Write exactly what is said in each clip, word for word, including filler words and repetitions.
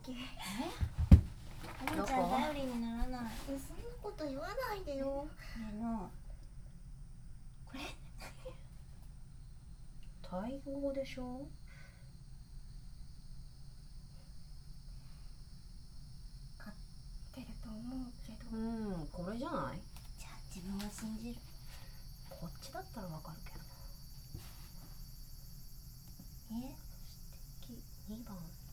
け。 え？ おもちゃん頼りにならない。 そんなこと言わないでよ。 これのこれタイ語でしょ。 買ってると思うけど。 うん、これじゃない。 じゃあ自分を信じる。 こっちだったらわかるけどな。 え素敵。にばん。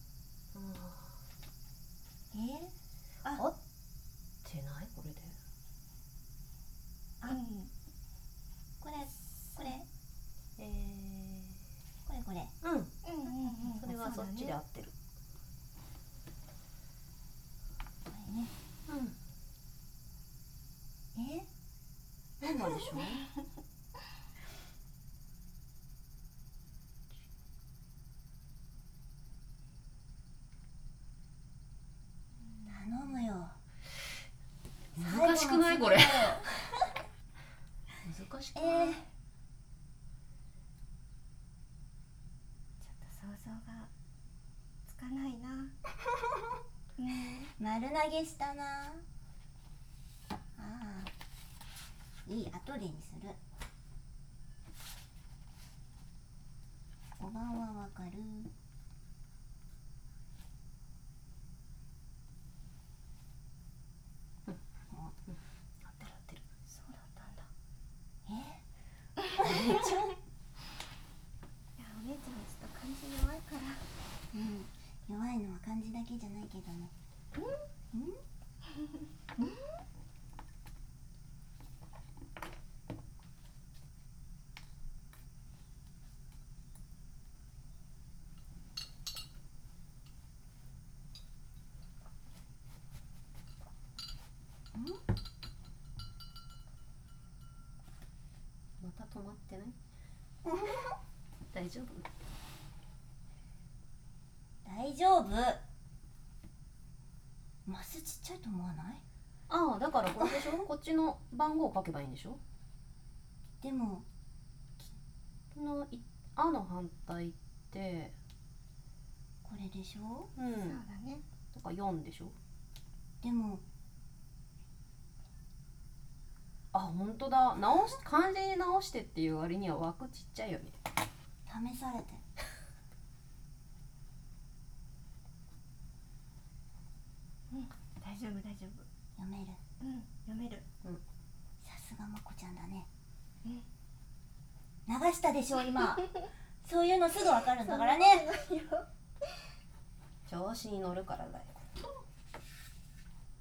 えあ合ってないこれで。 あ、うん、これこれえこれこれー、うん。 うんうんうんそれはそっちで合ってる。 これね。 うん。 え何番でしょう。 頼むよ。 難しくないこれ。 最後の難しくえない。 ー、ちょっと想像がつかないな。うん、丸投げしたな。ああ、いい、後でにする。ごばんはわかる。 合ってる合ってる。 そうだったんだ。えいや、お姉ちゃんちょっと漢字弱いから。 うん、弱いのは漢字だけじゃないけどね。うんうんうんまた止まってない。大丈夫。 大丈夫。マスちっちゃいと思わない？ ああ、だからこれでしょ。こっちの番号を書けばいいんでしょ。 でもこのいあの反対ってこれでしょ。 うんそうだね。 だからよんでしょ。 でもあ、本当だ。直し漢字に直してっていう割には枠ちっちゃいよね。 試されてる。 うん、大丈夫大丈夫。 読める。 うん、読める。 さすがまこちゃんだね。 うん。 流したでしょ今。そういうのすぐわかるんだからね。 調子に乗るからだよ。